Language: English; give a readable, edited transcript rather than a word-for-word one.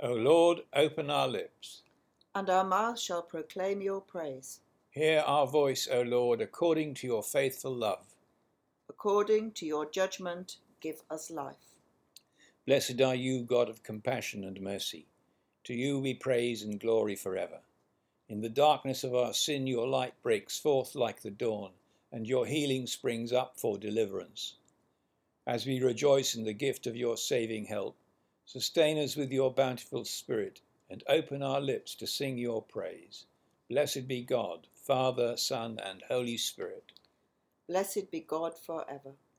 O Lord, open our lips. And our mouth shall proclaim your praise. Hear our voice, O Lord, according to your faithful love. According to your judgment, give us life. Blessed are you, God of compassion and mercy. To you we praise and glory forever. In the darkness of our sin, your light breaks forth like the dawn, and your healing springs up for deliverance. As we rejoice in the gift of your saving help, sustain us with your bountiful Spirit, and open our lips to sing your praise. Blessed be God, Father, Son, and Holy Spirit. Blessed be God forever.